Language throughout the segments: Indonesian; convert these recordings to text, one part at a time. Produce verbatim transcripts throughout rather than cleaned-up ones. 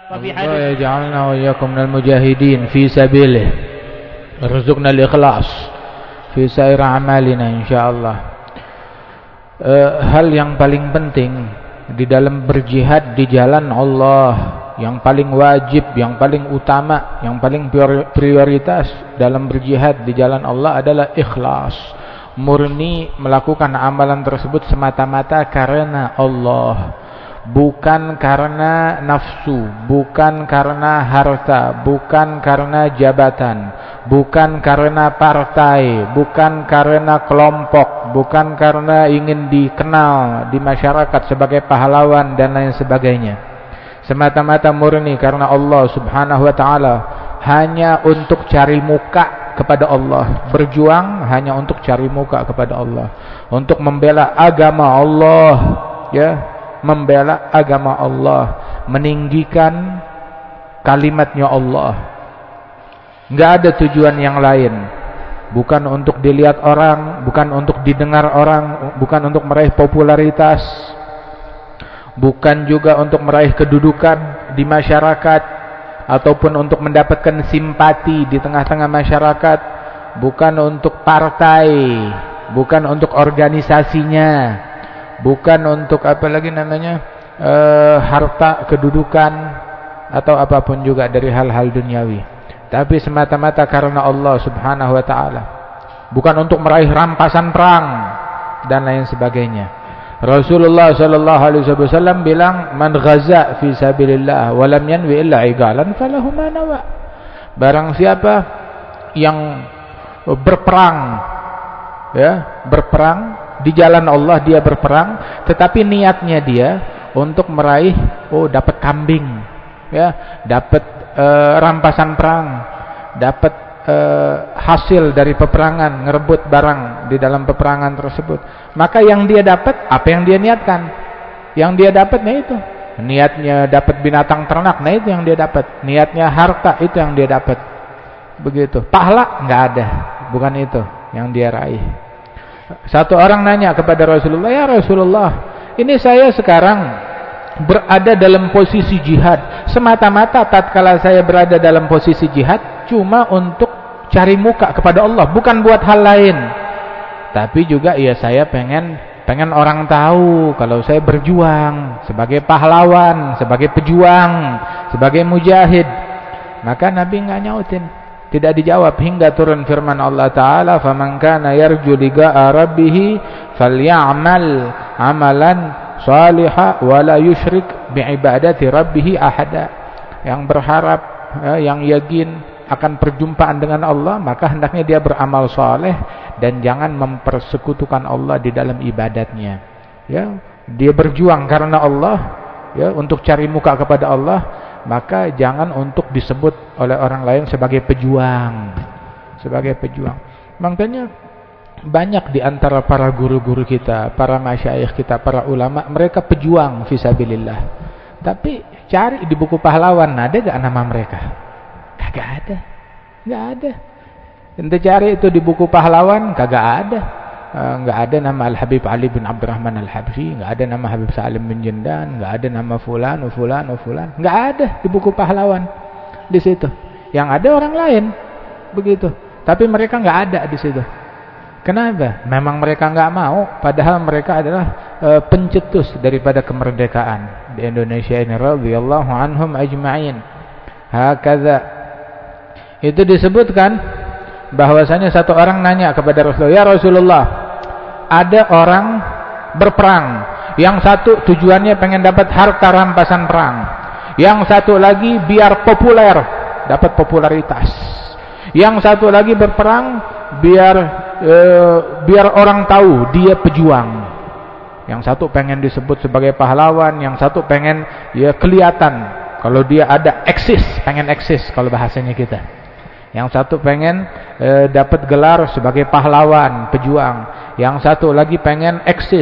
وفي الله حديث يجعلنا وإياكم من المجاهدين في سبيله وارزقنا الإخلاص في سائر أعمالنا insyaallah. Uh, hal yang paling penting di dalam berjihad di jalan Allah, yang paling wajib, yang paling utama, yang paling prioritas dalam berjihad di jalan Allah adalah ikhlas. Murni melakukan amalan tersebut semata-mata karena Allah, bukan karena nafsu, bukan karena harta, bukan karena jabatan, bukan karena partai, bukan karena kelompok, bukan karena ingin dikenal di masyarakat sebagai pahlawan dan lain sebagainya. Semata-mata murni karena Allah Subhanahu wa taala, hanya untuk cari muka kepada Allah, berjuang hanya untuk cari muka kepada Allah, untuk membela agama Allah, ya, membela agama Allah, meninggikan kalimatnya Allah. Enggak ada tujuan yang lain, bukan untuk dilihat orang, bukan untuk didengar orang, bukan untuk meraih popularitas, bukan juga untuk meraih kedudukan di masyarakat, ataupun untuk mendapatkan simpati di tengah-tengah masyarakat, bukan untuk partai, bukan untuk organisasinya, bukan untuk apa lagi namanya uh, harta, kedudukan, atau apapun juga dari hal-hal duniawi, tapi semata-mata karena Allah Subhanahu wa taala, bukan untuk meraih rampasan perang dan lain sebagainya. Rasulullah sallallahu alaihi wasallam bilang, man ghaza fi sabilillah wa lam yanwi illa igalan falahu ma nawa. Barang siapa yang berperang, ya, berperang di jalan Allah, dia berperang tetapi niatnya dia untuk meraih, oh, dapat kambing, ya, dapat uh, rampasan perang, dapat Uh, hasil dari peperangan, ngerebut barang di dalam peperangan tersebut, maka yang dia dapat apa yang dia niatkan, yang dia dapatnya itu, niatnya dapat binatang ternak, nah itu yang dia dapat, niatnya harta, itu yang dia dapat, begitu. Pahala nggak ada, bukan itu yang dia raih. Satu orang nanya kepada Rasulullah, ya Rasulullah, ini saya sekarang berada dalam posisi jihad, semata-mata tatkala saya berada dalam posisi jihad cuma untuk cari muka kepada Allah, bukan buat hal lain. Tapi juga ya saya pengen pengen orang tahu kalau saya berjuang sebagai pahlawan, sebagai pejuang, sebagai mujahid. Maka Nabi enggak nyautin, tidak dijawab hingga turun firman Allah taala, "Faman kana yarju liqa'a rabbih falyamal 'amalan shalihan wa la yusyrik bi'ibadati rabbih ahada." Yang berharap, yang yakin akan perjumpaan dengan Allah, maka hendaknya dia beramal soleh dan jangan mempersekutukan Allah di dalam ibadatnya. Ya, dia berjuang karena Allah, ya, untuk cari muka kepada Allah, maka jangan untuk disebut oleh orang lain sebagai pejuang, sebagai pejuang. Makanya banyak di antara para guru-guru kita, para masyayikh kita, para ulama, mereka pejuang fisabilillah. Tapi cari di buku pahlawan, ada gak nama mereka? Kagak ada, nggak ada. Ente cari itu di buku pahlawan, kagak ada. Nggak ada nama Al Habib Ali bin Abdurrahman Al Habsyi, nggak ada nama Habib Salim bin Jendan, nggak ada nama Fulan, Fulan, Fulan, nggak ada di buku pahlawan di situ. Yang ada orang lain, begitu. Tapi mereka nggak ada di situ. Kenapa? Memang mereka nggak mau, padahal mereka adalah uh, pencetus daripada kemerdekaan di Indonesia ini. Radhiyallahu anhum ajma'in. Hakadha. Itu disebutkan bahwasanya satu orang nanya kepada Rasulullah, ya Rasulullah, ada orang berperang, yang satu tujuannya pengen dapat harta rampasan perang, yang satu lagi biar populer, dapat popularitas, yang satu lagi berperang biar e, biar orang tahu dia pejuang, yang satu pengen disebut sebagai pahlawan, yang satu pengen ya kelihatan kalau dia ada, eksis, pengen eksis kalau bahasanya kita. Yang satu pengen e, dapat gelar sebagai pahlawan, pejuang. Yang satu lagi pengen eksis.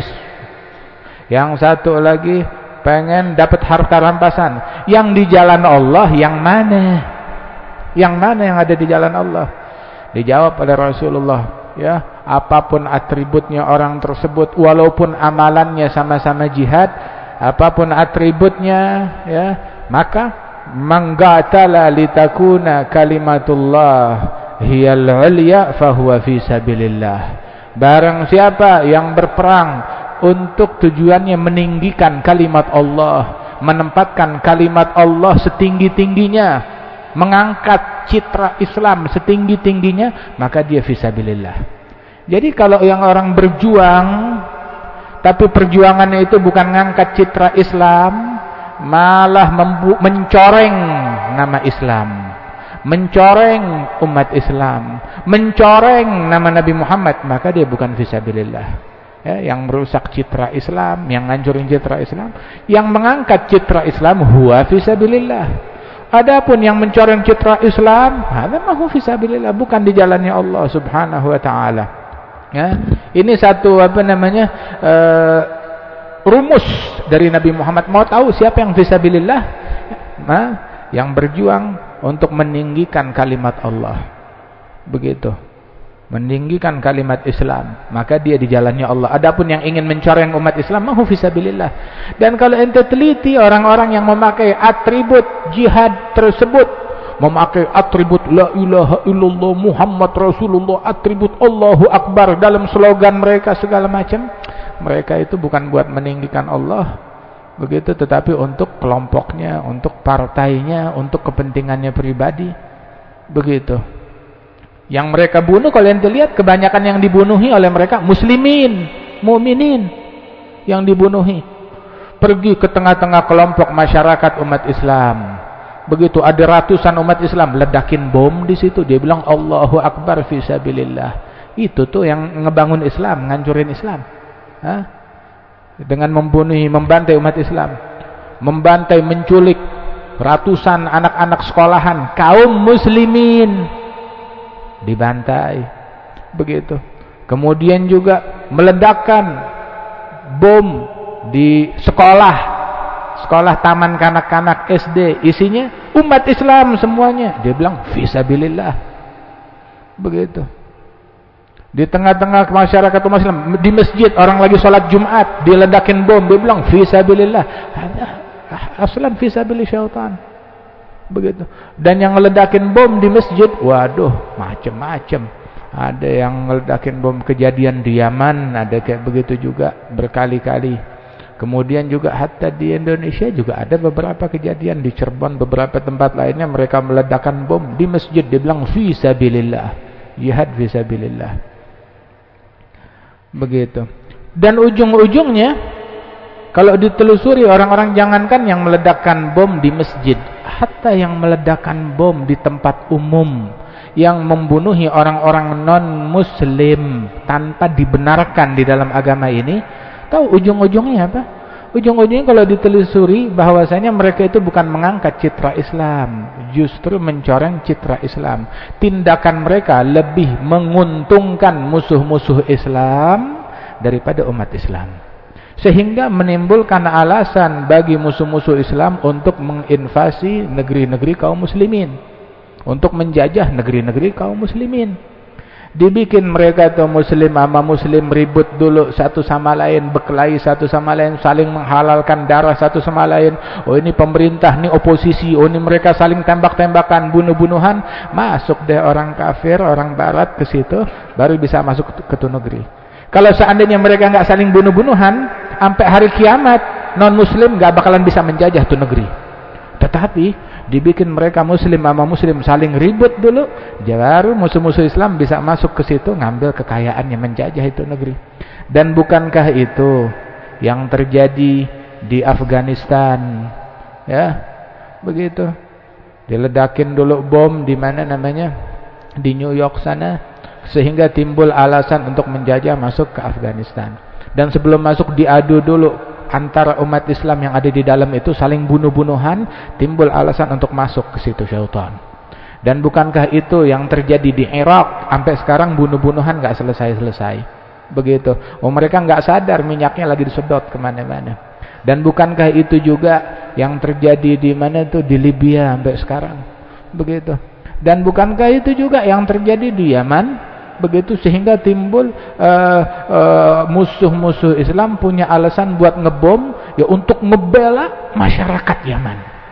Yang satu lagi pengen dapat harta rampasan. Yang di jalan Allah yang mana? Yang mana yang ada di jalan Allah? Dijawab oleh Rasulullah, ya, apapun atributnya orang tersebut, walaupun amalannya sama-sama jihad, apapun atributnya, ya, maka man qatala litakuna kalimatullah hiyal ulya fahuwa fi sabilillah. Barang siapa yang berperang untuk tujuannya meninggikan kalimat Allah, menempatkan kalimat Allah setinggi-tingginya, mengangkat citra Islam setinggi-tingginya, maka dia fi sabilillah. Jadi kalau yang orang berjuang tapi perjuangannya itu bukan mengangkat citra Islam, malah mencoreng nama Islam, mencoreng umat Islam, mencoreng nama Nabi Muhammad, maka dia bukan fisabilillah. Ya, yang merusak citra Islam, yang ngancurin citra Islam, yang mengangkat citra Islam huwa fisabilillah. Adapun yang mencoreng citra Islam, hada mahu fisabilillah, bukan di jalannya Allah Subhanahu wa taala. Ya, ini satu apa namanya? Uh, rumus dari Nabi Muhammad. Mau tahu siapa yang fisabilillah? Nah, yang berjuang untuk meninggikan kalimat Allah. Begitu. Meninggikan kalimat Islam, maka dia di jalannya Allah. Adapun yang ingin mencoreng umat Islam, mahu fisabilillah. Dan kalau ente teliti orang-orang yang memakai atribut jihad tersebut, memakai atribut la ilaha illallah Muhammad Rasulullah, atribut Allahu Akbar dalam slogan mereka segala macam, mereka itu bukan buat meninggikan Allah, begitu, tetapi untuk kelompoknya, untuk partainya, untuk kepentingannya pribadi, begitu. Yang mereka bunuh, kalau ente lihat, kebanyakan yang dibunuhi oleh mereka muslimin, mukminin yang dibunuhi. Pergi ke tengah-tengah kelompok masyarakat umat Islam, begitu ada ratusan umat Islam, ledakin bom di situ, dia bilang Allahu Akbar fisabilillah. Itu tuh yang ngebangun Islam, ngancurin Islam. Hah? Dengan membunuh, membantai umat Islam, membantai, menculik ratusan anak-anak sekolahan kaum muslimin, dibantai, begitu. Kemudian juga meledakkan bom di sekolah, sekolah taman kanak-kanak S D, isinya umat Islam semuanya. Dia bilang fisabilillah, begitu. Di tengah-tengah masyarakat umat Islam, di masjid orang lagi sholat Jumat, diledakin bom, dia bilang fisabilillah. Aslan fisabilillah syaitan. Begitu. Dan yang ngeledakin bom di masjid, waduh, macam-macam. Ada yang ngeledakin bom kejadian di Yaman, ada kayak begitu juga berkali-kali. Kemudian juga hatta di Indonesia juga ada beberapa kejadian, di Cirebon, beberapa tempat lainnya mereka meledakkan bom di masjid, dia bilang fisabilillah, jihad fisabilillah. Begitu. Dan ujung-ujungnya kalau ditelusuri, orang-orang jangankan yang meledakkan bom di masjid, hatta yang meledakkan bom di tempat umum, yang membunuhi orang-orang non-muslim tanpa dibenarkan di dalam agama ini, tahu ujung-ujungnya apa? Ujung-ujungnya kalau ditelusuri, bahwasanya mereka itu bukan mengangkat citra Islam, justru mencoreng citra Islam. Tindakan mereka lebih menguntungkan musuh-musuh Islam daripada umat Islam, sehingga menimbulkan alasan bagi musuh-musuh Islam untuk menginvasi negeri-negeri kaum muslimin, untuk menjajah negeri-negeri kaum muslimin. Dibikin mereka itu muslim sama muslim ribut dulu satu sama lain, berkelahi satu sama lain, saling menghalalkan darah satu sama lain. Oh ini pemerintah, ini oposisi, oh ini mereka saling tembak-tembakan, bunuh-bunuhan. Masuk deh orang kafir, orang barat ke situ, baru bisa masuk ke tuh negeri. Kalau seandainya mereka nggak saling bunuh-bunuhan, sampai hari kiamat non-muslim nggak bakalan bisa menjajah tuh negeri. Tetapi dibikin mereka muslim sama muslim saling ribut dulu, baru musuh-musuh Islam bisa masuk ke situ, ngambil kekayaannya, menjajah itu negeri. Dan bukankah itu yang terjadi di Afghanistan? Ya, begitu. Diledakin dulu bom di mana namanya, di New York sana, sehingga timbul alasan untuk menjajah masuk ke Afghanistan. Dan sebelum masuk diadu dulu antara umat Islam yang ada di dalam itu, saling bunuh-bunuhan, timbul alasan untuk masuk ke situ syaitan. Dan bukankah itu yang terjadi di Irak, sampai sekarang bunuh-bunuhan nggak selesai-selesai, begitu. Oh mereka nggak sadar minyaknya lagi disedot kemana-mana. Dan bukankah itu juga yang terjadi di mana itu, di Libya sampai sekarang, begitu. Dan bukankah itu juga yang terjadi di Yaman, begitu, sehingga timbul musuh-musuh uh, uh, Islam punya alasan buat ngebom, ya untuk membela masyarakat Yaman,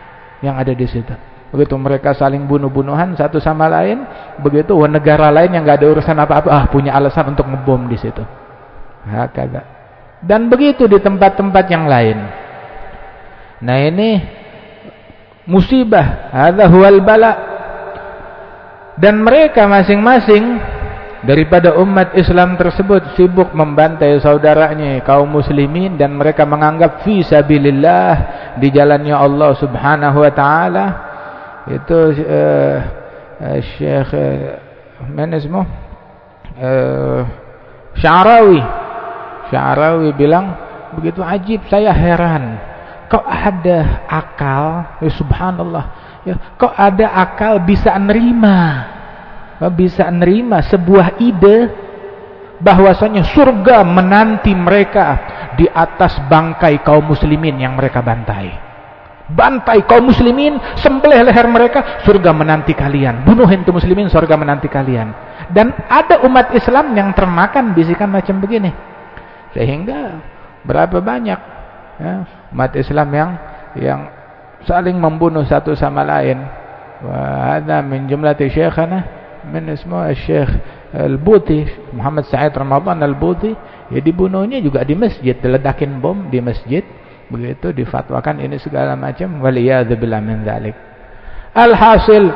yang ada di situ. Begitu mereka saling bunuh-bunuhan satu sama lain, begitu negara lain yang nggak ada urusan apa-apa, ah punya alasan untuk ngebom di situ. Hakada. Dan begitu di tempat-tempat yang lain. Nah ini musibah, hadza huwal bala. Dan mereka masing-masing daripada umat Islam tersebut sibuk membantai saudaranya kaum muslimin, dan mereka menganggap fi sabilillah, di jalannya Allah Subhanahu wa taala. Itu uh, uh, Syekh uh, mana ismu? Uh, Sya'rawi Sya'rawi bilang begitu ajib, saya heran. Kok ada akal, ya subhanallah, ya, kok ada akal bisa nerima, bisa nerima sebuah ide bahwasanya surga menanti mereka di atas bangkai kaum muslimin yang mereka bantai. Bantai kaum muslimin, sembelih leher mereka, surga menanti kalian. Bunuhin tuh muslimin, surga menanti kalian. Dan ada umat Islam yang termakan bisikan macam begini. Sehingga berapa banyak ya, umat Islam yang yang saling membunuh satu sama lain. Wa hadza min jumlati syekhana min ismu Syekh Al-Buti, Muhammad Said Ramadan Al-Buti, ya dibunuhnya juga di masjid, diledakin bom di masjid, begitu difatwakan ini segala macam, waliyadzubillah min dzalik. Alhasil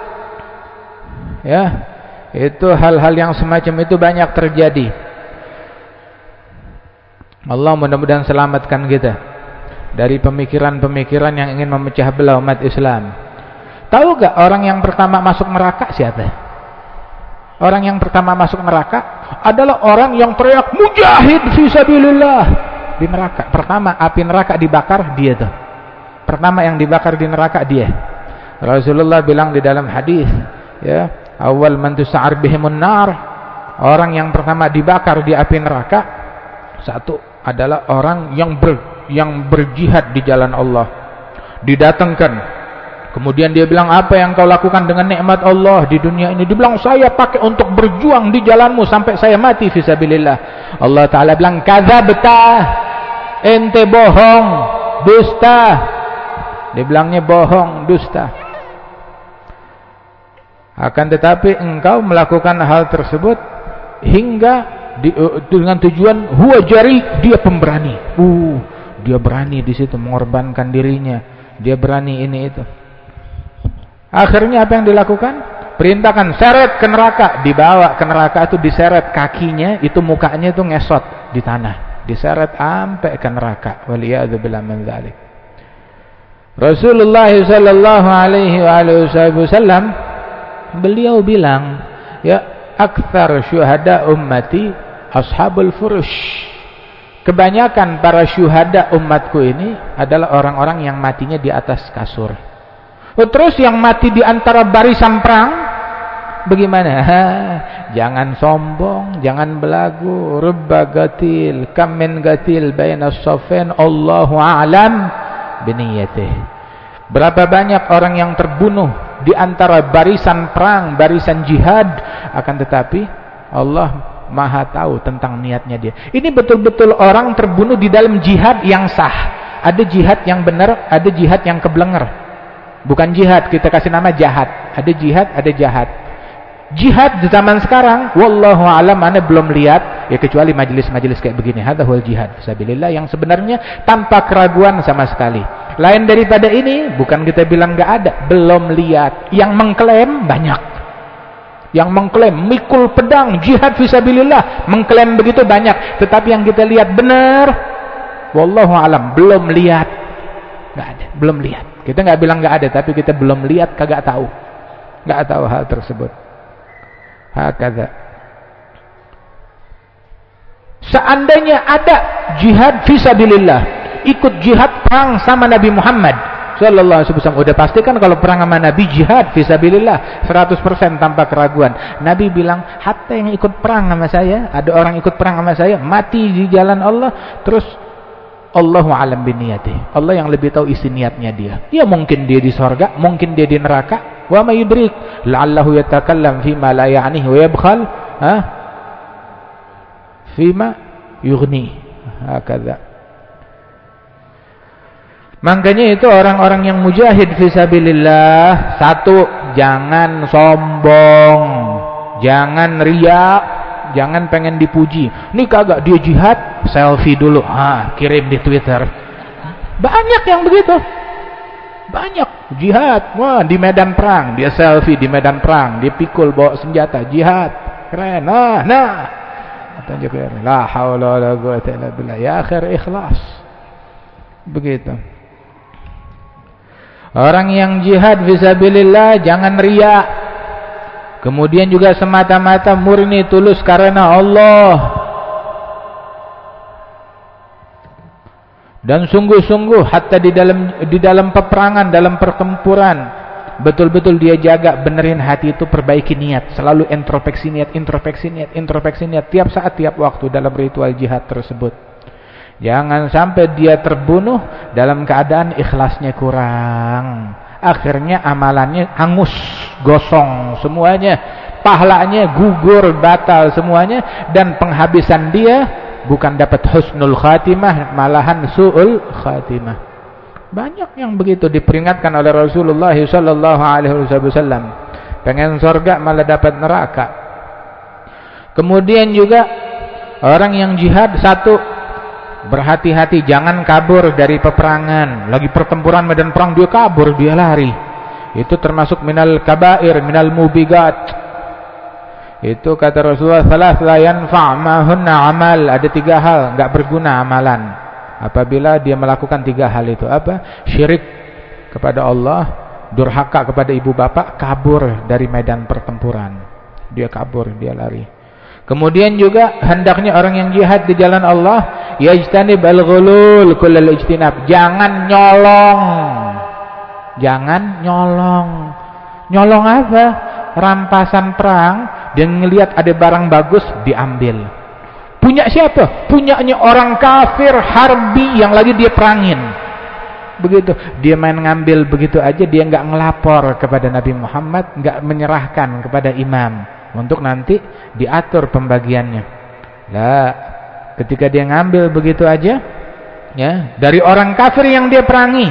ya, itu hal-hal yang semacam itu banyak terjadi. Allah mudah-mudahan selamatkan kita dari pemikiran-pemikiran yang ingin memecah belah umat Islam. Tahu gak orang yang pertama masuk neraka siapa? Orang yang pertama masuk neraka adalah orang yang teriak mujahid fisabilillah di neraka. Pertama api neraka dibakar, dia tuh. Pertama yang dibakar di neraka dia. Rasulullah bilang di dalam hadis, ya, awal man tus'ar bihimun nar, orang yang pertama dibakar di api neraka, satu adalah orang yang ber, yang berjihad di jalan Allah. Didatangkan, kemudian dia bilang, apa yang kau lakukan dengan nikmat Allah di dunia ini? Dibilang, saya pakai untuk berjuang di jalanmu sampai saya mati fisabilillah. Allah Ta'ala bilang, kadzabta, ente bohong, dusta. Dia bilangnya bohong, dusta. Akan tetapi engkau melakukan hal tersebut hingga Di, uh, dengan tujuan huwa jari, dia pemberani. Uh, dia berani di situ mengorbankan dirinya. Dia berani ini itu. Akhirnya apa yang dilakukan? Perintahkan seret ke neraka, dibawa ke neraka itu diseret kakinya, itu mukanya itu ngesot di tanah, diseret sampai ke neraka. Waliyadzubillah min dzalik. Rasulullah sallallahu alaihi wasallam beliau bilang, ya, aktsar syuhada ummati ashabul furush. Kebanyakan para syuhada umatku ini adalah orang-orang yang matinya di atas kasur. Oh, terus yang mati di antara barisan perang bagaimana? Ha, jangan sombong, jangan belagu. Rubba gatil, kam min gatil baina as-saffain, Allahu a'lam biniyatih. Berapa banyak orang yang terbunuh di antara barisan perang, barisan jihad, akan tetapi Allah Maha tahu tentang niatnya dia. Ini betul-betul orang terbunuh di dalam jihad yang sah. Ada jihad yang benar, ada jihad yang keblenger. Bukan jihad, kita kasih nama jahat. Ada jihad, ada jahat. Jihad di zaman sekarang, wallahu alam, ana belum lihat, ya kecuali majelis-majelis kayak begini. Hadza huwal jihad fisabilillah, yang sebenarnya tanpa keraguan sama sekali. Lain daripada ini, bukan kita bilang enggak ada, belum lihat. Yang mengklaim banyak. Yang mengklaim mikul pedang jihad fisabilillah, mengklaim begitu banyak, tetapi yang kita lihat benar, wallahu alam, belum lihat. Enggak ada, belum lihat. Kita enggak bilang enggak ada, tapi kita belum lihat, kagak tahu. Enggak tahu hal tersebut. Hakadha. Seandainya ada jihad fisabilillah, ikut jihad perang sama Nabi Muhammad sallallahu alaihi wasallam, udah pastikan kalau perang sama Nabi jihad fisabilillah seratus persen tanpa keraguan. Nabi bilang, hatta yang ikut perang sama saya, ada orang ikut perang sama saya, mati di jalan Allah, terus Allahu a'lam biniyatih, Allah yang lebih tahu isi niatnya dia. Ya mungkin dia di surga, mungkin dia di neraka. Wa may yudrik la'allahu yatakallam fima la ya'nihi wa yabkhal ha fima yughni. Hakadha. Makanya itu orang-orang yang mujahid fisabilillah, satu, jangan sombong, jangan riak, jangan pengen dipuji. Ini kagak dia jihad, selfie dulu, ha, kirim di Twitter. Banyak yang begitu. Banyak jihad, wah di medan perang, dia selfie di medan perang, dia pikul bawa senjata, jihad. Keren. Nah, nah. Tunjuk la haula wala quwwata illa billah. Ya akhir ikhlas. Begitu. Orang yang jihad fisabilillah jangan riya. Kemudian juga semata-mata murni tulus karena Allah. Dan sungguh-sungguh hatta di dalam di dalam peperangan, dalam pertempuran, betul-betul dia jaga benerin hati itu, perbaiki niat, selalu introspeksi niat, introspeksi niat, introspeksi niat tiap saat, tiap waktu dalam ritual jihad tersebut. Jangan sampai dia terbunuh dalam keadaan ikhlasnya kurang. Akhirnya amalannya hangus, gosong semuanya, pahalanya gugur, batal semuanya, dan penghabisan dia bukan dapat husnul khatimah, malahan su'ul khatimah. Banyak yang begitu diperingatkan oleh Rasulullah sallallahu alaihi wasallam. Pengen surga malah dapat neraka. Kemudian juga orang yang jihad, satu, berhati-hati, jangan kabur dari peperangan. Lagi pertempuran medan perang dia kabur, dia lari. Itu termasuk minal kabair, minal mubigat. Itu kata Rasulullah, salas la yanfa' ma'hunna amal. Ada tiga hal enggak berguna amalan apabila dia melakukan tiga hal itu. Apa? Syirik kepada Allah, durhaka kepada ibu bapak, kabur dari medan pertempuran. Dia kabur, dia lari. Kemudian juga hendaknya orang yang jihad di jalan Allah yajtanib al-ghulul kullal ijtinab. Jangan nyolong. Jangan nyolong. Nyolong apa? Rampasan perang, dia ngelihat ada barang bagus diambil. Punya siapa? Punyanya orang kafir harbi yang lagi dia perangin. Begitu, dia main ngambil begitu aja, dia enggak ngelapor kepada Nabi Muhammad, enggak menyerahkan kepada imam untuk nanti diatur pembagiannya. Lah, ketika dia ngambil begitu aja, ya, dari orang kafir yang dia perangi,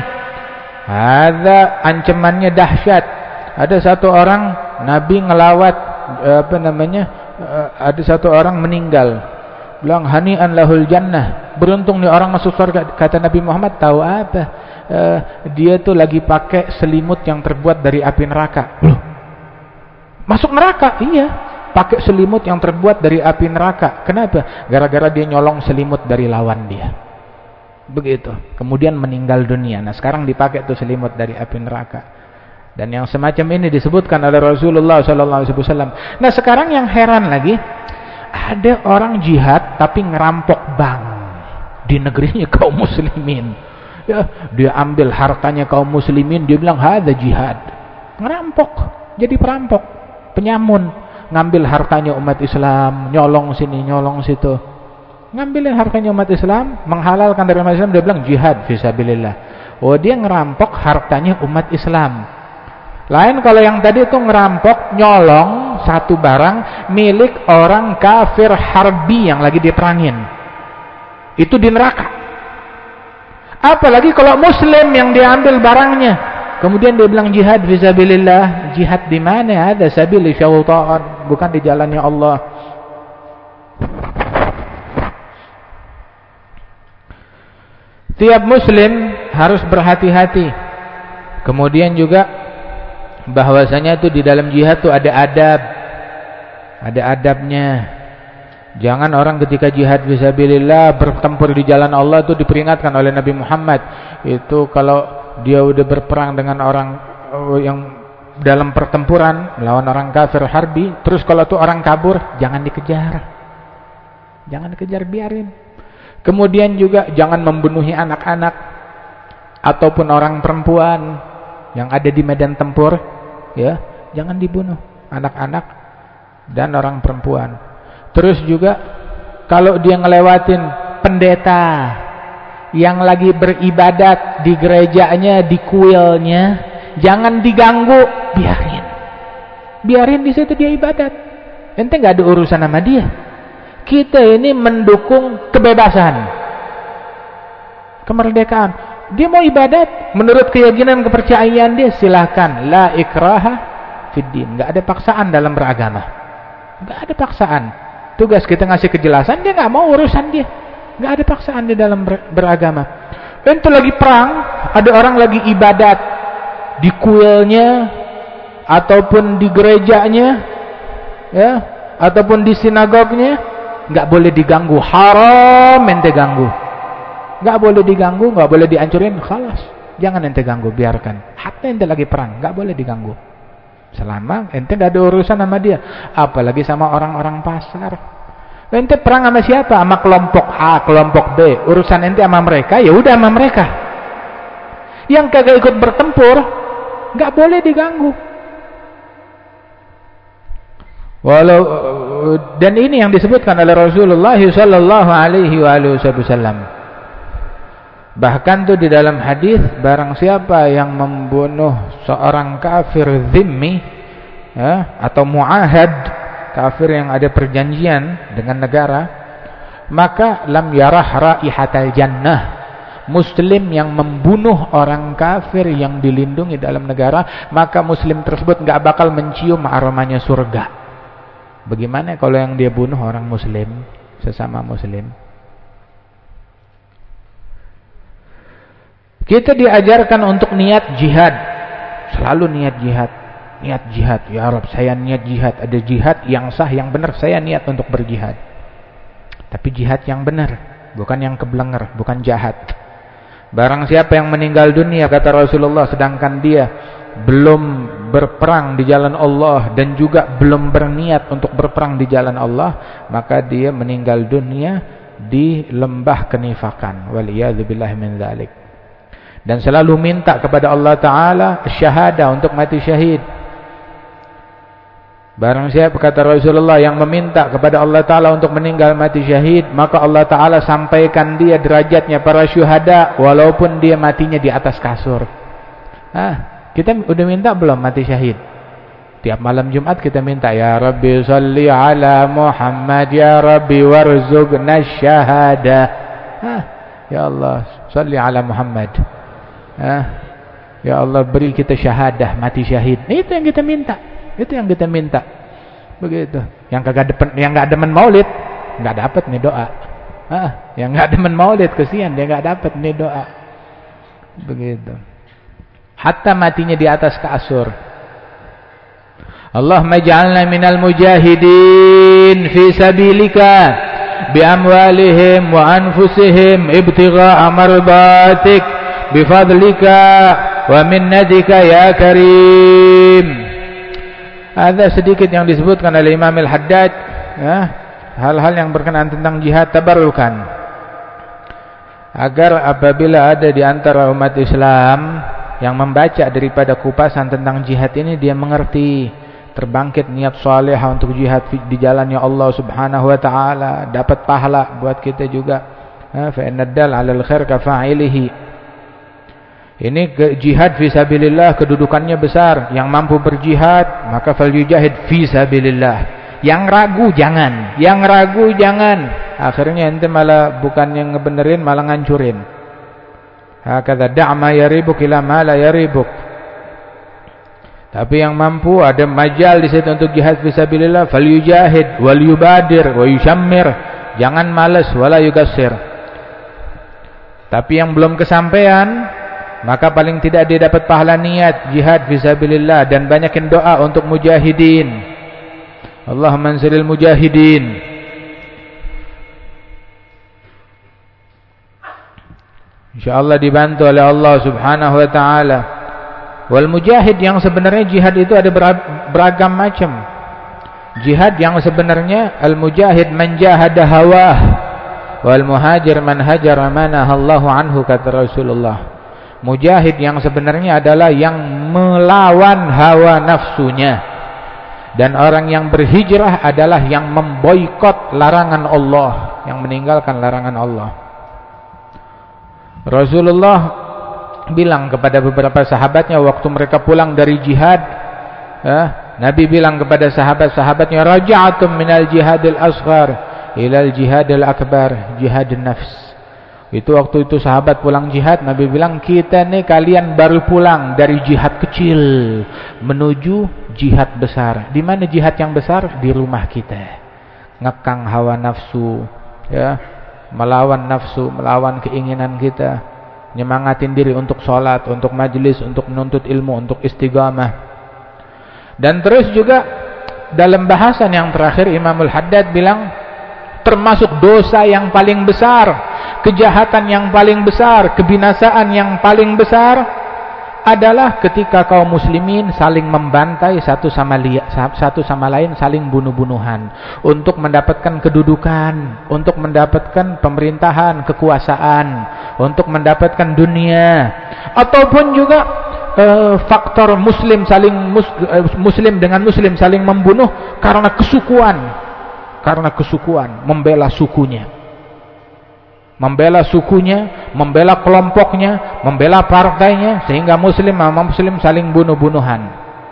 ada ancamannya dahsyat. Ada satu orang Nabi ngelawat, apa namanya? Ada satu orang meninggal. Bilang hani'an lahul jannah. Beruntung nih orang masuk surga. Kata Nabi Muhammad, tahu apa? Uh, dia tuh lagi pakai selimut yang terbuat dari api neraka. Loh, masuk neraka? Iya, pakai selimut yang terbuat dari api neraka. Kenapa? Gara-gara dia nyolong selimut dari lawan dia. Begitu. Kemudian meninggal dunia. Nah, sekarang dipakai tuh selimut dari api neraka. Dan yang semacam ini disebutkan oleh Rasulullah sallallahu alaihi wasallam. Nah, sekarang yang heran lagi, ada orang jihad tapi ngerampok bank di negerinya kaum muslimin. Ya, dia ambil hartanya kaum muslimin, dia bilang hadza jihad. Ngerampok, jadi perampok, penyamun, ngambil hartanya umat Islam, nyolong sini, nyolong situ. Ngambilin hartanya umat Islam, menghalalkan dari umat Islam, dia bilang jihad fisabilillah. Oh, dia ngerampok hartanya umat Islam. Lain kalau yang tadi itu ngerampok, nyolong satu barang milik orang kafir harbi yang lagi diperangin. Itu di neraka. Apalagi kalau muslim yang diambil barangnya. Kemudian dia bilang jihad fisabilillah. Jihad di mana? Ada sabili syaitan, bukan di jalannya Allah. Tiap muslim harus berhati-hati. Kemudian juga bahwasanya itu di dalam jihad tuh ada adab. Ada adabnya. Jangan orang ketika jihad fisabilillah bertempur di jalan Allah itu diperingatkan oleh Nabi Muhammad. Itu kalau dia udah berperang dengan orang yang dalam pertempuran melawan orang kafir harbi, terus kalau tuh orang kabur, jangan dikejar. Jangan dikejar, biarin. Kemudian juga jangan membunuhi anak-anak ataupun orang perempuan yang ada di medan tempur, ya, jangan dibunuh anak-anak dan orang perempuan. Terus juga kalau dia ngelewatin pendeta yang lagi beribadat di gerejanya, di kuilnya, jangan diganggu, biarin. Biarin di situ dia ibadat. Ente nggak ada urusan sama dia. Kita ini mendukung kebebasan, kemerdekaan. Dia mau ibadat menurut keyakinan kepercayaan dia, silahkan. La ikraha fid din. Enggak ada paksaan dalam beragama. Enggak ada paksaan. Tugas kita ngasih kejelasan, dia enggak mau urusan dia. Enggak ada paksaan di dalam ber beragama. Itu lagi perang, ada orang lagi ibadat di kuilnya ataupun di gerejanya, ya, ataupun di sinagognya, enggak boleh diganggu. Haram ente ganggu. Enggak boleh diganggu, enggak boleh dihancurin, khalas. Jangan ente ganggu, biarkan. Hatta ente lagi perang, enggak boleh diganggu. Selama ente enggak ada urusan sama dia, apalagi sama orang-orang pasar. Ente perang sama siapa? Sama kelompok A, kelompok B. Urusan ente sama mereka, ya udah sama mereka. Yang kagak ikut bertempur, enggak boleh diganggu. Walau dan ini yang disebutkan oleh Rasulullah sallallahu alaihi wasallam. Bahkan tuh di dalam hadis, barang siapa yang membunuh seorang kafir zimmi, ya, atau muahad, kafir yang ada perjanjian dengan negara, maka lam yarah raihatal jannah. Muslim yang membunuh orang kafir yang dilindungi dalam negara, maka muslim tersebut enggak bakal mencium aromanya surga. Bagaimana kalau yang dia bunuh orang muslim, sesama muslim? Kita diajarkan untuk niat jihad. Selalu niat jihad. Niat jihad. Ya Rabb, saya niat jihad. Ada jihad yang sah, yang benar. Saya niat untuk berjihad. Tapi jihad yang benar. Bukan yang kebelenger. Bukan jahat. Barang siapa yang meninggal dunia, kata Rasulullah, sedangkan dia belum berperang di jalan Allah dan juga belum berniat untuk berperang di jalan Allah, maka dia meninggal dunia di lembah kenifakan. Waliyadzubillahi min dzalik. Dan selalu minta kepada Allah Ta'ala syahadah, untuk mati syahid. Barang siapa, kata Rasulullah, yang meminta kepada Allah Ta'ala untuk meninggal mati syahid, maka Allah Ta'ala sampaikan dia derajatnya para syuhada, walaupun dia matinya di atas kasur. Nah, kita udah minta belum mati syahid? Tiap malam Jumat kita minta, ya Rabbi salli ala Muhammad, ya Rabbi warzuqna syahada. Nah, ya Allah salli ala Muhammad. Ah, ya Allah beri kita syahadah, mati syahid. Nah, itu yang kita minta. Itu yang kita minta. Begitu. Yang kagak demen, yang enggak demen maulid, enggak dapat nih doa. Ah, yang enggak demen maulid, kesian dia enggak dapat nih doa. Begitu. Hatta matinya di atas kasur. Allahumma ij'alna minal mujahidin fi sabilika bi amwalihim wa anfusihim ibtigha'a mardatik bifadlika wa minnatika ya karim. Ada sedikit yang disebutkan oleh Imam Al-Haddad, ya, hal-hal yang berkenaan tentang jihad tabarrukan, agar apabila ada di antara umat Islam yang membaca daripada kupasan tentang jihad ini, dia mengerti, terbangkit niat saleh untuk jihad di jalannya Allah Subhanahu wa taala, dapat pahala buat kita juga. Fa innadal 'alal khair ka fa'ilihi. Ini jihad fisabilillah, kedudukannya besar. Yang mampu berjihad, maka falyujahid fisabilillah. Yang ragu jangan, yang ragu jangan. Akhirnya ente malah bukan yang ngebenerin, malah ngancurin. Hakadha da'ma yaribuk ila ma la yaribuk. Tapi yang mampu, ada majal di situ untuk jihad fisabilillah, falyujahid wal yubadir wa yushammir. Jangan malas wala yugassir. Tapi yang belum kesampaian, maka paling tidak dia dapat pahala niat jihad fisabilillah, dan banyakin doa untuk mujahidin. Allahumma anzilil mujahidin. Insyaallah dibantu oleh Allah Subhanahu wa taala. Wal mujahid yang sebenarnya jihad itu ada beragam macam. Jihad yang sebenarnya al mujahid man jahada hawah, wal muhajir man hajara ma nahallahu anhu, kata Rasulullah. Mujahid yang sebenarnya adalah yang melawan hawa nafsunya, dan orang yang berhijrah adalah yang memboikot larangan Allah, yang meninggalkan larangan Allah. Rasulullah bilang kepada beberapa sahabatnya waktu mereka pulang dari jihad, eh, Nabi bilang kepada sahabat-sahabatnya, raja'atum minal jihadil asghar ilal jihadil akbar, jihadin nafs. Itu waktu itu sahabat pulang jihad, Nabi bilang, kita nih kalian baru pulang dari jihad kecil menuju jihad besar. Di mana jihad yang besar? Di rumah kita. Ngekang hawa nafsu, ya, melawan nafsu, melawan keinginan kita, nyemangatin diri untuk sholat, untuk majelis, untuk menuntut ilmu, untuk istiqamah. Dan terus juga dalam bahasan yang terakhir Imamul Haddad bilang, termasuk dosa yang paling besar, kejahatan yang paling besar, kebinasaan yang paling besar adalah ketika kaum muslimin saling membantai satu sama li- satu sama lain, saling bunuh-bunuhan untuk mendapatkan kedudukan, untuk mendapatkan pemerintahan, kekuasaan, untuk mendapatkan dunia, ataupun juga uh, faktor muslim saling mus, uh, muslim dengan muslim saling membunuh karena kesukuan. Karena kesukuan, membela sukunya, membela sukunya, membela kelompoknya, membela partainya, sehingga muslim sama muslim saling bunuh-bunuhan.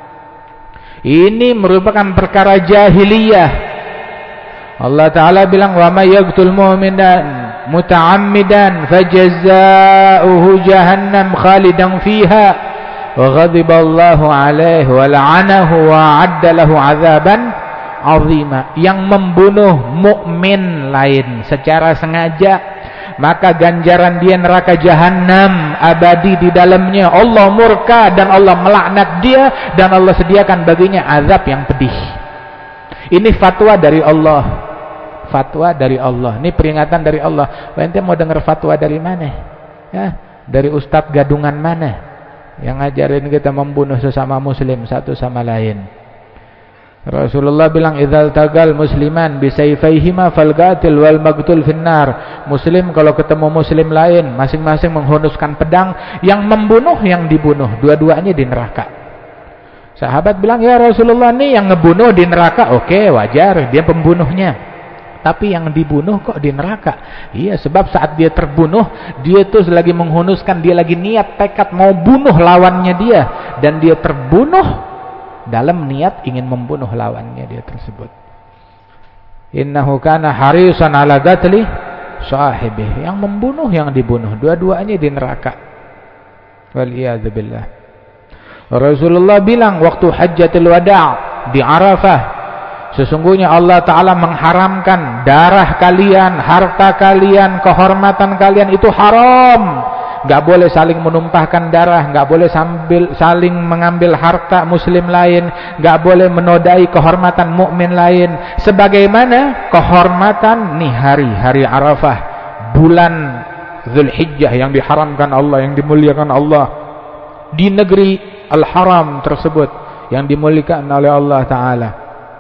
Ini merupakan perkara jahiliyah. Allah Ta'ala bilang, wa may yaqtul mu'minan muta'ammidan fajaza'uhu jahannam khalidan fiha wa ghadiballahu alaihi wa la'anahu wa 'adda lahu 'adzaban azima. Yang membunuh mukmin lain secara sengaja, maka ganjaran dia neraka jahanam abadi di dalamnya. Allah murka dan Allah melaknat dia, dan Allah sediakan baginya azab yang pedih. Ini fatwa dari Allah. Fatwa dari Allah. Ini peringatan dari Allah. Ente mau dengar fatwa dari mana? Ya, dari ustadz gadungan mana yang ngajarin kita membunuh sesama muslim satu sama lain? Rasulullah bilang, idzal tagal musliman bisayfaihima falqatil wal maqtul finnar. Muslim kalau ketemu muslim lain, masing-masing menghunuskan pedang, yang membunuh yang dibunuh, dua-duanya di neraka. Sahabat bilang, ya Rasulullah, nih yang ngebunuh di neraka. Oke, wajar, dia pembunuhnya. Tapi yang dibunuh kok di neraka? Iya, sebab saat dia terbunuh, dia tuh lagi menghunuskan, dia lagi niat tekad mau bunuh lawannya dia, dan dia terbunuh dalam niat ingin membunuh lawannya dia tersebut. Innahu kana harisan ala qatli sahibih. Yang membunuh yang dibunuh, dua-duanya di neraka. Wal iyad billah. Rasulullah bilang waktu hajjatul wada' di Arafah, sesungguhnya Allah Ta'ala mengharamkan darah kalian, harta kalian, kehormatan kalian itu haram. Gak boleh saling menumpahkan darah, gak boleh sambil saling mengambil harta muslim lain, gak boleh menodai kehormatan mukmin lain. Sebagaimana kehormatan nih hari hari Arafah, bulan Zulhijjah yang diharamkan Allah, yang dimuliakan Allah di negeri Al-Haram tersebut yang dimuliakan oleh Allah Ta'ala.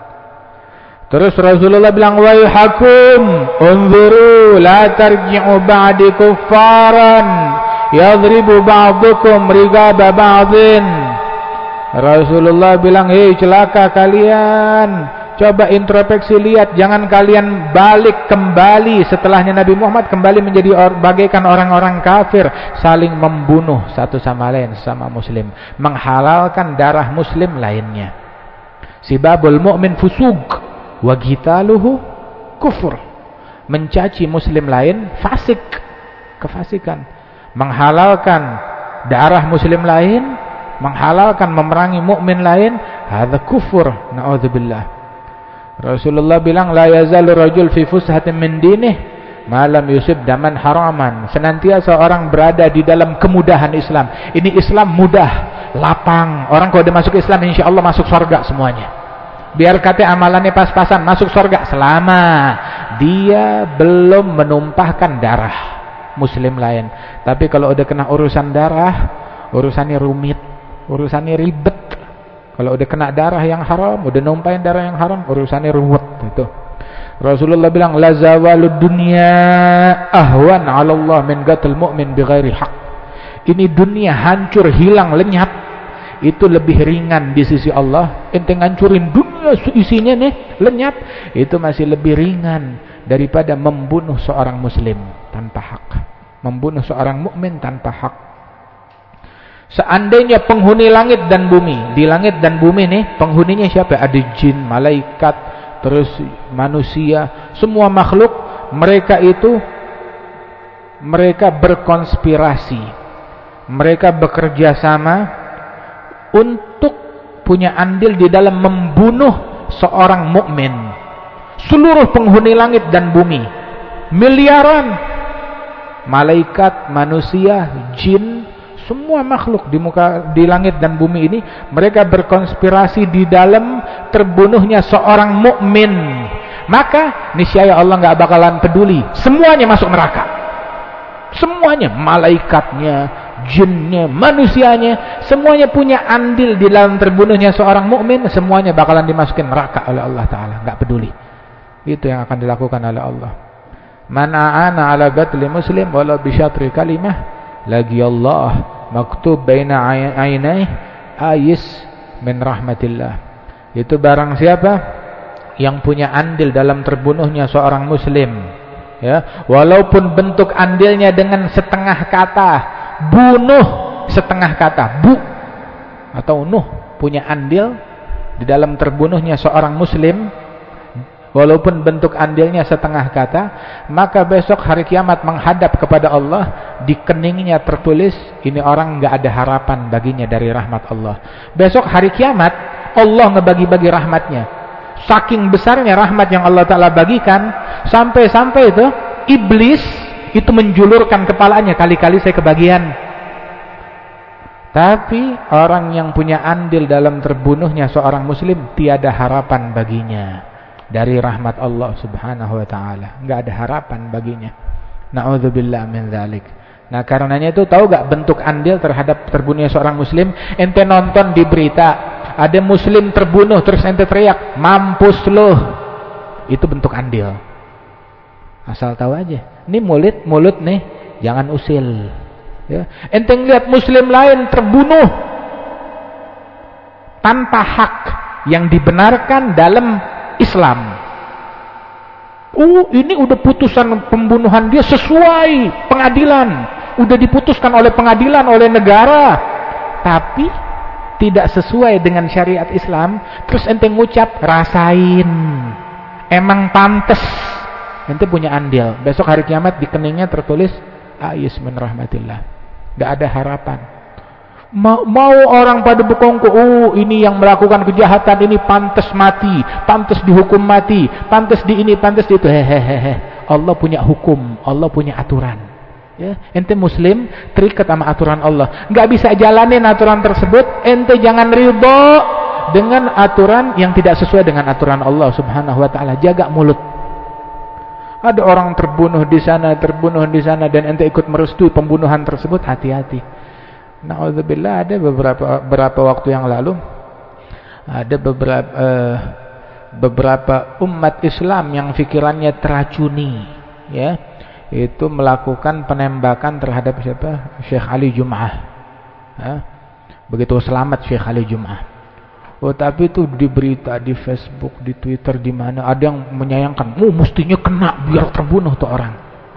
Terus Rasulullah bilang, wa yuhakum unzuru la tarji'u ba'di kuffaran yadribu ba'dukum rigaba ba'din. Rasulullah bilang, hei celaka kalian, coba introspeksi lihat, jangan kalian balik kembali setelahnya Nabi Muhammad kembali menjadi or, bagaikan orang-orang kafir, saling membunuh satu sama lain, sama muslim, menghalalkan darah muslim lainnya. Sibabul mu'min fusuk wa qitaluhu kufur. Mencaci muslim lain fasik, kefasikan. Menghalalkan darah muslim lain, menghalalkan memerangi mukmin lain, hadza kufur, naudzubillah. Rasulullah bilang, la yazalu rajul fi fushatin min dinih ma lam yusib daman haraman. Senantiasa orang berada di dalam kemudahan Islam. Ini Islam mudah, lapang. Orang kalau dia masuk Islam insyaallah masuk surga semuanya. Biar kata amalannya pas-pasan masuk surga selama dia belum menumpahkan darah muslim lain. Tapi kalau udah kena urusan darah, urusannya rumit, urusannya ribet. Kalau udah kena darah yang haram, udah numpahin darah yang haram, urusannya ruwet itu. Rasulullah bilang, la zawalud dunya ahwan 'ala Allah min qatlil mu'min bighairi haq. Ini dunia hancur, hilang, lenyap, itu lebih ringan di sisi Allah. Ente ngancurin dunia isinya nih, lenyap, itu masih lebih ringan daripada membunuh seorang muslim tanpa hak, membunuh seorang mukmin tanpa hak. Seandainya penghuni langit dan bumi, di langit dan bumi nih penghuninya siapa? Ada jin, malaikat, terus manusia, semua makhluk, mereka itu mereka berkonspirasi, mereka bekerja sama untuk punya andil di dalam membunuh seorang mukmin. Seluruh penghuni langit dan bumi, miliaran malaikat, manusia, jin, semua makhluk di muka di langit dan bumi ini, mereka berkonspirasi di dalam terbunuhnya seorang mukmin. Maka niscaya Allah nggak bakalan peduli, semuanya masuk neraka. Semuanya, malaikatnya, jinnya, manusianya, semuanya punya andil di dalam terbunuhnya seorang mukmin, semuanya bakalan dimasukin neraka oleh Allah Taala, nggak peduli. Itu yang akan dilakukan oleh Allah. Man a'ana ala qatli muslim walau bi syatri kalimah lagi Allah maktub baina ainai ayis min rahmatillah. Itu barang siapa yang punya andil dalam terbunuhnya seorang muslim, ya, walaupun bentuk andilnya dengan setengah kata, bunuh setengah kata, bu atau nuh, punya andil di dalam terbunuhnya seorang muslim, walaupun bentuk andilnya setengah kata, maka besok hari kiamat menghadap kepada Allah, di keningnya tertulis ini orang nggak ada harapan baginya dari rahmat Allah. Besok hari kiamat Allah ngebagi-bagi rahmatnya. Saking besarnya rahmat yang Allah Ta'ala bagikan, sampai-sampai itu iblis itu menjulurkan kepalanya, kali-kali saya kebagian. Tapi orang yang punya andil dalam terbunuhnya seorang muslim, tiada harapan baginya dari rahmat Allah Subhanahu wa taala. Enggak ada harapan baginya. Nauzubillah min dzalik. Nah, karenanya itu tahu enggak bentuk andil terhadap terbunuhnya seorang muslim? Ente nonton di berita, ada muslim terbunuh, terus ente teriak, "Mampus loh." Itu bentuk andil. Asal tahu aja. Ini mulut mulut nih, jangan usil. Ya. Ente ngeliat muslim lain terbunuh tanpa hak yang dibenarkan dalam Islam. Oh, ini udah putusan pembunuhan dia sesuai pengadilan, udah diputuskan oleh pengadilan, oleh negara, tapi tidak sesuai dengan syariat Islam. Terus ente ngucap, rasain, emang pantes. Ente punya andil. Besok hari kiamat di keningnya tertulis ayis min rahmatillah. Gak ada harapan. Mau, mau orang pada berkongkol, oh ini yang melakukan kejahatan ini pantas mati, pantas dihukum mati, pantas di ini, pantas di itu. Hehehe. Allah punya hukum, Allah punya aturan. Ya, ente muslim terikat sama aturan Allah, nggak bisa jalanin aturan tersebut, ente jangan ridho dengan aturan yang tidak sesuai dengan aturan Allah Subhanahu wa taala. Jaga mulut. Ada orang terbunuh di sana, terbunuh di sana, dan ente ikut merestui pembunuhan tersebut, hati-hati. Na'udzubillah, ada beberapa beberapa waktu yang lalu ada beberapa uh, beberapa umat Islam yang pikirannya teracuni, ya, itu melakukan penembakan terhadap siapa? Syekh Ali Jum'ah. Ya. Begitu selamat Syekh Ali Jum'ah. Oh, tapi itu di berita, di Facebook, di Twitter, di mana ada yang menyayangkan, oh mestinya kena biar terbunuh tuh orang.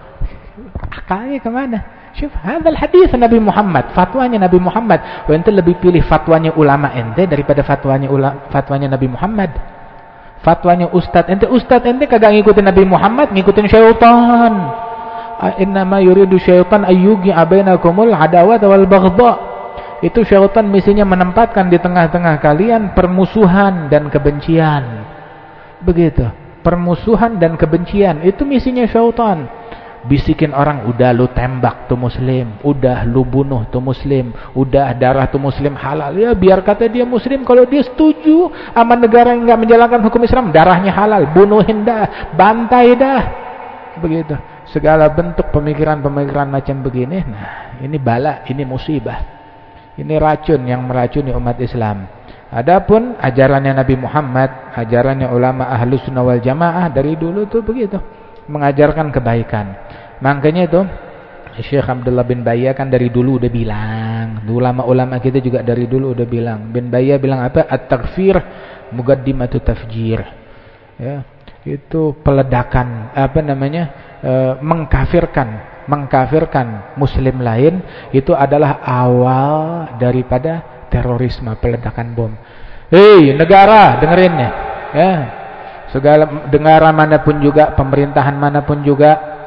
Akalnya kemana? Syuf, hadal hadis Nabi Muhammad, fatwanya Nabi Muhammad. Oh, ente lebih pilih fatwanya ulama ente daripada fatwanya ula, fatwanya Nabi Muhammad. Fatwanya ustad ente, ustad ente kagak ngikutin Nabi Muhammad, ngikutin syaitan. Innama yuridu syaitan ayyugi bainakumul adawat wal baghdha. Itu syaitan misinya menempatkan di tengah-tengah kalian permusuhan dan kebencian. Begitu. Permusuhan dan kebencian itu misinya syaitan. Bisikin orang, udah lu tembak tuh muslim, udah lu bunuh tuh muslim, udah darah tuh muslim halal. Ya biar kata dia muslim, kalau dia setuju sama negara yang enggak menjalankan hukum Islam, darahnya halal, bunuhin dah, bantai dah. Begitu. Segala bentuk pemikiran-pemikiran macam begini, nah ini bala, ini musibah. Ini racun yang meracuni umat Islam. Adapun ajarannya Nabi Muhammad, ajarannya ulama Ahlus Sunnah wal Jamaah dari dulu tuh begitu, mengajarkan kebaikan. Makanya itu Syekh Abdullah bin Bayyah kan dari dulu udah bilang, ulama-ulama kita juga dari dulu udah bilang. Bin Bayyah bilang apa? At-takfir muqaddimatu tafjir. Ya, itu peledakan, apa namanya? E, mengkafirkan mengkafirkan muslim lain, itu adalah awal daripada terorisme, peledakan bom. Hei negara, dengerin ya, ya. Segala negara manapun juga, pemerintahan manapun juga,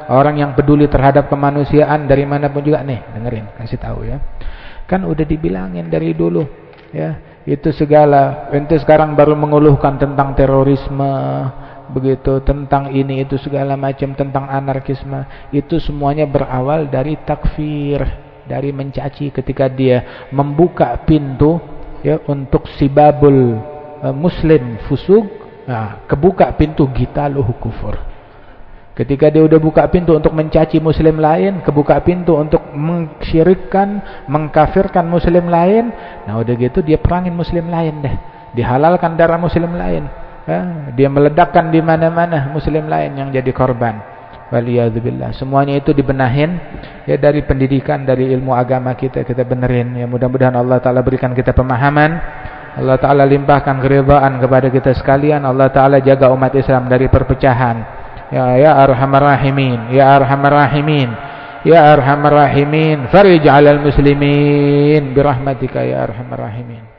orang yang peduli terhadap kemanusiaan dari manapun juga. Nih, dengerin, kasih tahu ya. Kan udah dibilangin dari dulu, ya. Itu segala, ente sekarang baru mengeluhkan tentang terorisme, begitu, tentang ini itu segala macam, tentang anarkisme. Itu semuanya berawal dari takfir, dari mencaci ketika dia membuka pintu ya untuk sibabul uh, muslim fusuk. Nah, kebuka pintu gitaluh kufur. Ketika dia udah buka pintu untuk mencaci muslim lain, kebuka pintu untuk mensyirikkan, mengkafirkan muslim lain, nah udah gitu dia perangin muslim lain deh. Dihalalkan darah muslim lain. Ya, dia meledakkan di mana-mana muslim lain yang jadi korban. Waliyadzubillah. Semuanya itu dibenahin ya dari pendidikan, dari ilmu agama kita, kita benerin. Ya mudah-mudahan Allah Ta'ala berikan kita pemahaman. Allah Ta'ala limpahkan keridhaan kepada kita sekalian. Allah Ta'ala jaga umat Islam dari perpecahan. Ya ya arhamar rahimin, ya arhamar rahimin, ya arhamar rahimin, farij 'alal muslimin birahmatika ya arhamar rahimin.